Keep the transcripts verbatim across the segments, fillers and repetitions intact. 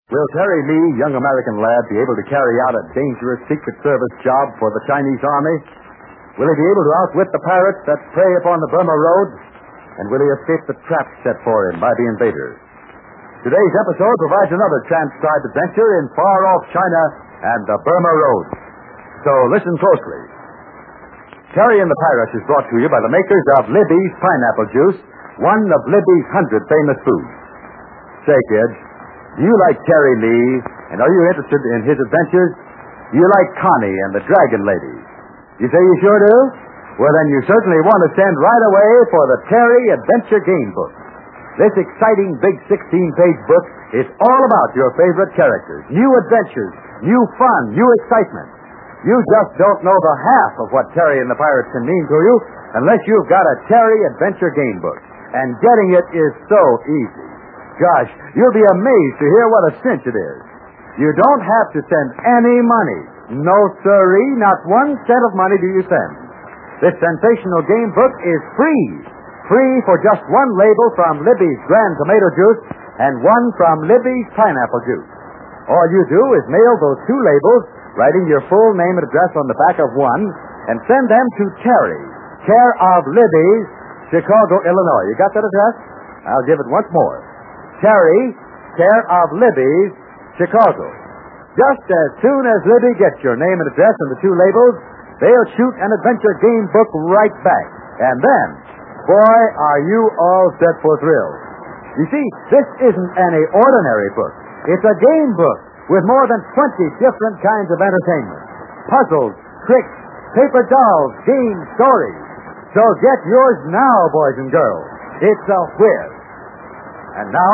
Will Terry Lee, young American lad, be able to carry out a dangerous Secret Service job for the Chinese Army? Will he be able to outwit the pirates that prey upon the Burma Road? And will he escape the trap set for him by the invaders? Today's episode provides another transcribed adventure in far-off China and the Burma Road. So listen closely. Terry and the Pirates is brought to you by the makers of Libby's Pineapple Juice, one of Libby's hundred famous foods. Say, kid, do you like Terry Lee, and are you interested in his adventures? Do you like Connie and the Dragon Lady? You say you sure do? Well, then you certainly want to send right away for the Terry Adventure Game Book. This exciting big sixteen-page book is all about your favorite characters, new adventures, new fun, new excitement. You just don't know the half of what Terry and the Pirates can mean to you unless you've got a Terry Adventure Game Book. And getting it is so easy. Gosh, you'll be amazed to hear what a cinch it is. You don't have to send any money. No, sirree, not one cent of money do you send. This sensational game book is free. Free for just one label from Libby's Grand Tomato Juice and one from Libby's Pineapple Juice. All you do is mail those two labels, writing your full name and address on the back of one, and send them to Terry, care of Libby's, Chicago, Illinois. You got that address? I'll give it once more. Terry, care of Libby's, Chicago. Just as soon as Libby gets your name and address and the two labels, they'll shoot an adventure game book right back. And then, boy, are you all set for thrills. You see, this isn't any ordinary book. It's a game book with more than twenty different kinds of entertainment. Puzzles, tricks, paper dolls, games, stories. So get yours now, boys and girls. It's a whiz. And now,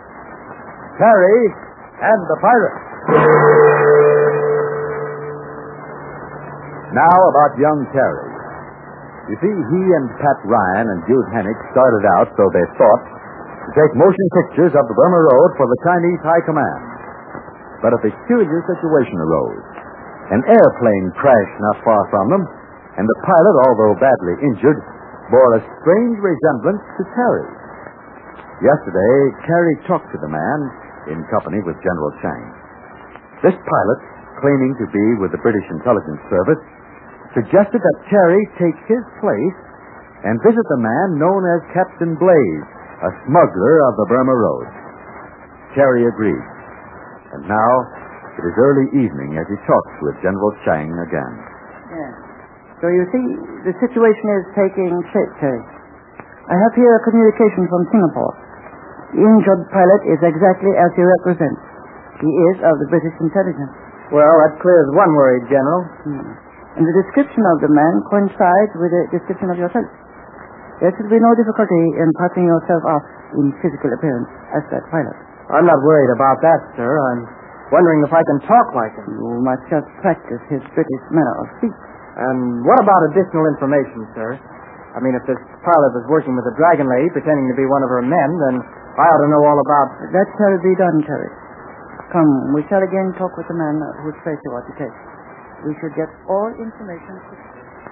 Terry and the Pirates. Now about young Terry. You see, he and Pat Ryan and Jude Hennick started out, so they thought, to take motion pictures of the Burma Road for the Chinese High Command. But a peculiar situation arose. An airplane crashed not far from them, and the pilot, although badly injured, bore a strange resemblance to Terry. Yesterday, Terry talked to the man in company with General Chang. This pilot, claiming to be with the British Intelligence Service, suggested that Terry take his place and visit the man known as Captain Blaze, a smuggler of the Burma Road. Terry agreed. And now, it is early evening as he talks with General Chang again. Yes. So you see, the situation is taking shape, Terry. I have here a communication from Singapore. The injured pilot is exactly as you represent. He is of the British intelligence. Well, that clears one worry, General. Hmm. And the description of the man coincides with the description of yourself. There should be no difficulty in passing yourself off in physical appearance as that pilot. I'm not worried about that, sir. I'm wondering if I can talk like him. You must just practice his British manner of speech. And what about additional information, sir? I mean, if this pilot was working with the Dragon Lady, pretending to be one of her men, then I ought to know all about... That shall be done, Terry. Come, we shall again talk with the man whose place you are to take. We should get all information quickly.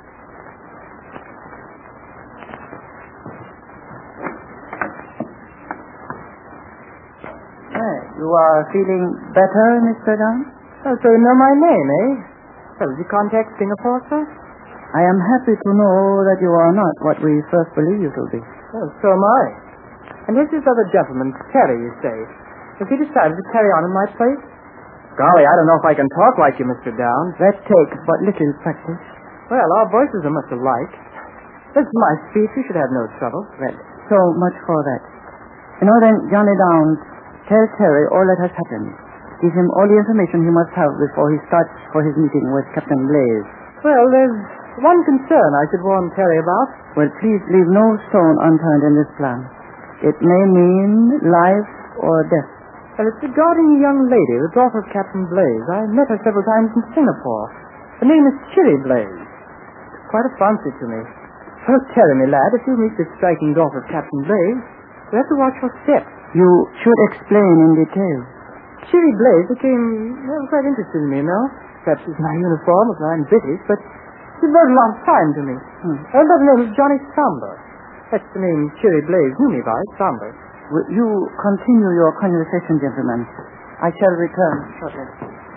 Hey, you are feeling better, Mister Dunn? Oh, so you know my name, eh? So, did you contact Singapore, sir? I am happy to know that you are not what we first believed you to be. Oh, so am I. And here's this other gentleman, Terry, you say. Has he decided to carry on in my place? Golly, I don't know if I can talk like you, Mister Downs. That takes but little practice. Well, our voices are much alike. This is my speech. You should have no trouble. Well, so much for that. You know then, Johnny Downs, tell Terry all that has happened. Give him all the information he must have before he starts for his meeting with Captain Blaze. Well, there's one concern I should warn Terry about. Well, please leave no stone unturned in this plan. It may mean life or death. Well, it's regarding a young lady, the daughter of Captain Blaze. I met her several times in Singapore. Her name is Chili Blaze. It's quite a fancy to me. Oh, Terry, me lad, if you meet this striking daughter of Captain Blaze, you have to watch your step. You should explain in detail. Chili Blaze became well, quite interested in me, you know. Perhaps it's my uniform, if I'm British, but she devoted a lot of time to me. Hmm. Her other name is Johnny Samber. That's the name Chili Blaze knew me by, Samber. Will you continue your conversation, gentlemen? I shall return shortly.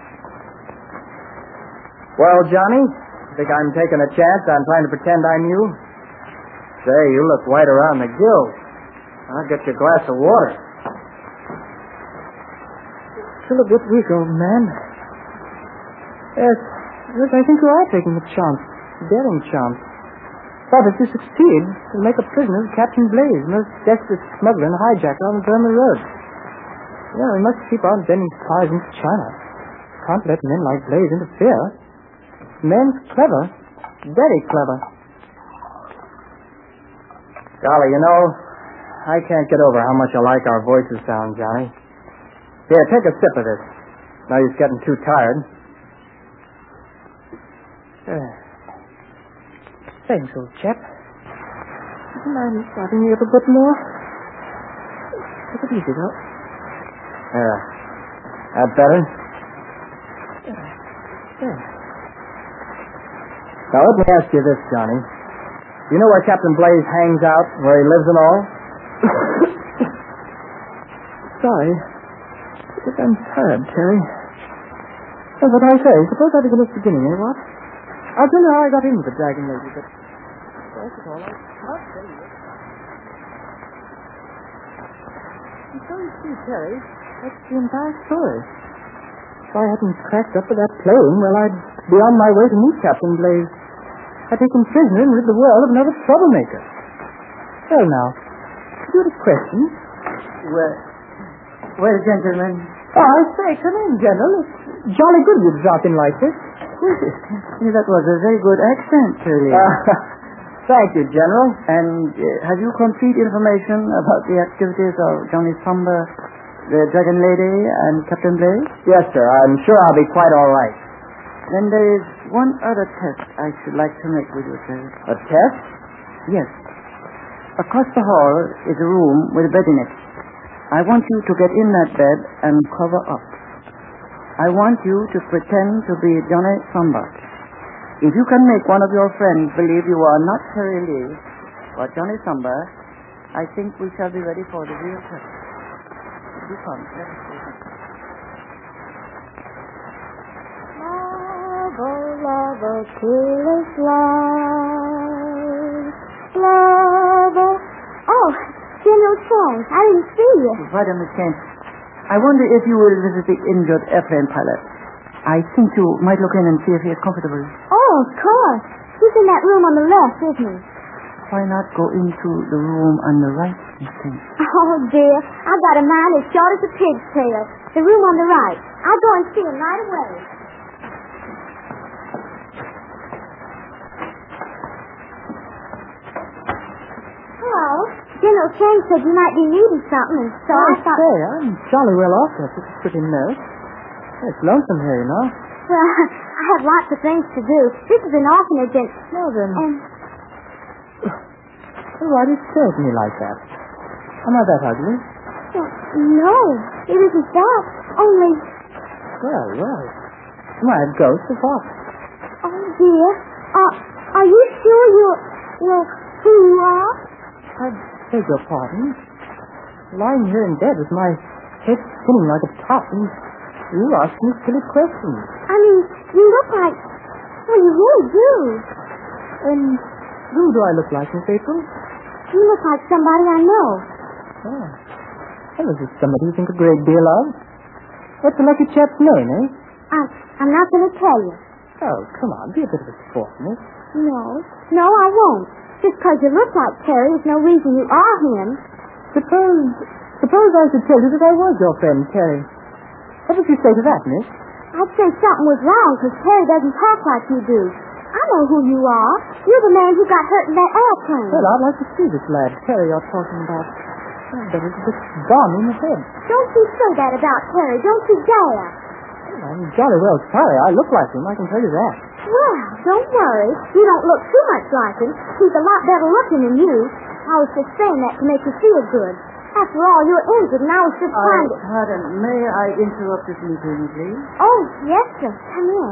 Well, Johnny, think I'm taking a chance on trying to pretend I'm you? Say, you look white around the gills. I'll get you a glass of water. Still a bit weak, old man. Yes, yes, I think you are taking a chance. A daring chance. But if you succeed, you'll make a prisoner of Captain Blaze, most desperate smuggler and hijacker on the Burma Road. Yeah, we must keep on sending spies into China. Can't let men like Blaze interfere. Man's clever. Very clever. Golly, you know, I can't get over how much alike our voices sound, Johnny. Here, take a sip of this. Now you're getting too tired. Uh, thanks, old chap. Wouldn't mind starting me up a bit more? Take it easy, though. Yeah. That better? Yeah. Yeah. Now, let me ask you this, Johnny. Do you know where Captain Blaze hangs out, where he lives and all? Sorry. But I'm tired, Terry. That's what I say. Suppose I begin at the beginning, eh, what? I'll tell you how I got into the Dragon Lady, but first of all, I can't tell you. And so you see, Terry, that's the entire story. If I hadn't cracked up with that plane, well, I'd be on my way to meet Captain Blaze. I'd take him prisoner and rid the world of another troublemaker. Well, now, you had a question? Well, well, gentlemen. Oh, I say, come in, General. It's jolly good you drop in like this. Yeah, that was a very good accent, Terry. Uh, thank you, General. And uh, have you complete information about the activities of Johnny Sumber, the Dragon Lady, and Captain Blaze? Yes, sir. I'm sure I'll be quite all right. Then there is one other test I should like to make with you, Terry. A test? Yes. Across the hall is a room with a bed in it. I want you to get in that bed and cover up. I want you to pretend to be Johnny Sumber. If you can make one of your friends believe you are not Terry Lee, but Johnny Sumber, I think we shall be ready for the real test. Do come. Let us see. Love, love, coolest love. Love. Oh, General Chang, I didn't see you. Right on the chain. I wonder if you will visit the injured airplane pilot. I think you might look in and see if he is comfortable. Oh, of course. He's in that room on the left, isn't he? Why not go into the room on the right, you think? Oh, dear. I've got a mind as short as a pig's tail. The room on the right. I'll go and see him right away. Hello. General Chang said you might be needing something, and so I, I thought... say, I'm jolly well off there. It's a pretty nurse. It's lonesome here, you know. Well, I have lots of things to do. This is an orphanage, and... Well, then... And... Well, why do you stare at me like that? Am I that ugly? Well, no, it isn't that. Only... Well, well. Am I a ghost or what? Oh, dear. Uh, are you sure you're... Well, who you are? I beg your pardon. Lying here in bed with my head spinning like a top, and you ask me silly questions. I mean, you look like... Well, you really do. And who do I look like, Miss April? You look like somebody I know. Oh. Well, is this somebody you think a great deal of? What's the lucky chap's name, eh? I'm, I'm not going to tell you. Oh, come on, be a bit of a sport, miss. No. No, I won't. Just because you look like Terry is no reason you are him. Suppose, suppose I should tell you that I was your friend, Terry. What would you say to that, miss? I'd say something was wrong because Terry doesn't talk like you do. I know who you are. You're the man who got hurt in that airplane. Well, I'd like to see this lad, Terry, you're talking about. Oh, but it's just gone in the head. Don't you say that about Terry. Don't you dare. Well, I'm jolly well sorry. I look like him, I can tell you that. Well, don't worry. You don't look too much like him. He's a lot better looking than you. I was just saying that to make you feel good. After all, you're injured, and I was just trying to... Pardon, may I interrupt this meeting, please? Oh, yes, sir. Come in.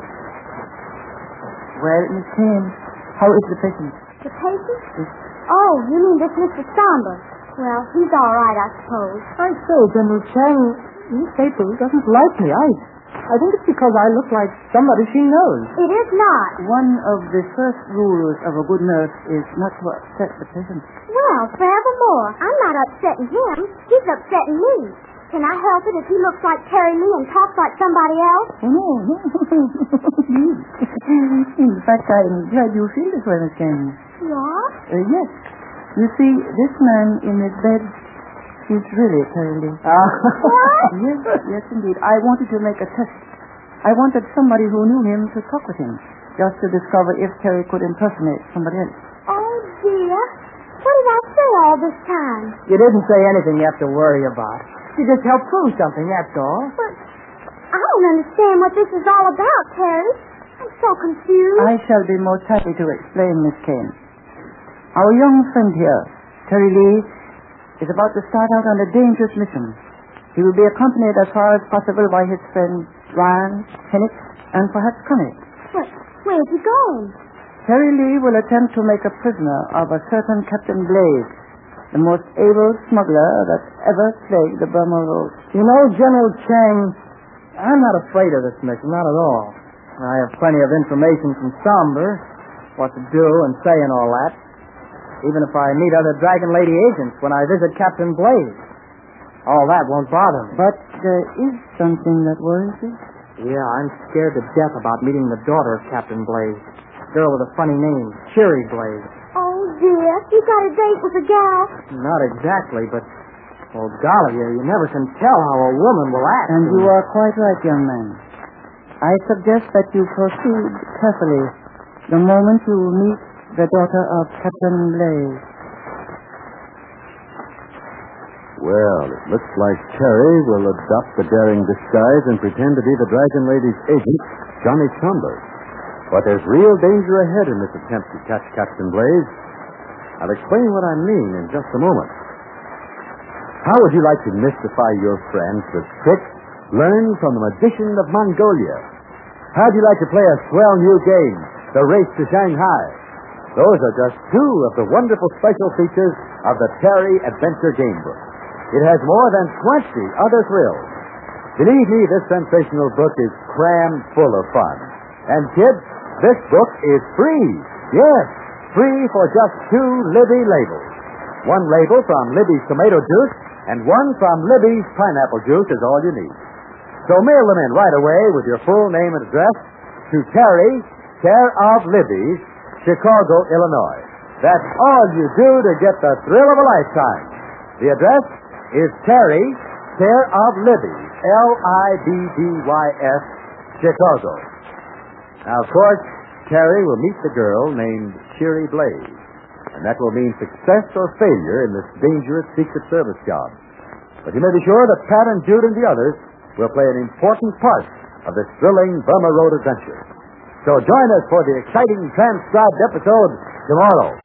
Well, Miss Kane, how is the patient? The patient? Oh, you mean this Mister Samba? Well, he's all right, I suppose. I say, General Chang, Miss April doesn't like me. I, I think it's because I look like somebody she knows. It is not. One of the first rules of a good nurse is not to upset the patient. Well, forevermore. I'm not upsetting him. He's upsetting me. Can I help it if he looks like Terry Lee and talks like somebody else? Oh, no, no. In fact, I'm glad you feel this way, Miss Kane. What? Uh, yes. You see, this man in his bed is really Terry Lee. Uh, What? Yes, yes, indeed. I wanted to make a test. I wanted somebody who knew him to talk with him, just to discover if Terry could impersonate somebody else. Oh, dear. What did I say all this time? you didn't say anything you have to worry about. You just helped prove something, that's all. But I don't understand what this is all about, Terry. I'm so confused. I shall be most happy to explain, Miss Kane. Our young friend here, Terry Lee, is about to start out on a dangerous mission. He will be accompanied as far as possible by his friends Ryan, Hennick, and perhaps Connie. But where's he going? Terry Lee will attempt to make a prisoner of a certain Captain Blaze, the most able smuggler that ever plagued the Burma Road. You know, General Chang, I'm not afraid of this mission, not at all. I have plenty of information from Somber, what to do and say and all that. Even if I meet other Dragon Lady agents when I visit Captain Blaze. All that won't bother me. But there is something that worries you. Yeah, I'm scared to death about meeting the daughter of Captain Blaze. Girl with a funny name, Cherry Blaze. Oh, dear. You got a date with a gal? Not exactly, but, oh, golly, you, you never can tell how a woman will act. And you are quite right, young man. I suggest that you proceed carefully the moment you meet the daughter of Captain Blaze. Well, it looks like Terry will adopt the daring disguise and pretend to be the Dragon Lady's agent, Johnny Somber. But there's real danger ahead in this attempt to catch Captain Blaze. I'll explain what I mean in just a moment. How would you like to mystify your friends with tricks learned from the magician of Mongolia? How'd you like to play a swell new game, The Race to Shanghai? Those are just two of the wonderful special features of the Terry Adventure Game Book. It has more than twenty other thrills. Believe me, this sensational book is crammed full of fun. And kids, this book is free. Yes, free for just two Libby labels. One label from Libby's tomato juice and one from Libby's pineapple juice is all you need. So mail them in right away with your full name and address to Terry, care of Libby's, Chicago, Illinois. That's all you do to get the thrill of a lifetime. The address is Terry, care of Libby's, L I B B Y S, Chicago. Now, of course, Terry will meet the girl named Cherry Blaze, and that will mean success or failure in this dangerous Secret Service job. But you may be sure that Pat and Jude and the others will play an important part of this thrilling Burma Road adventure. So join us for the exciting transcribed episode tomorrow.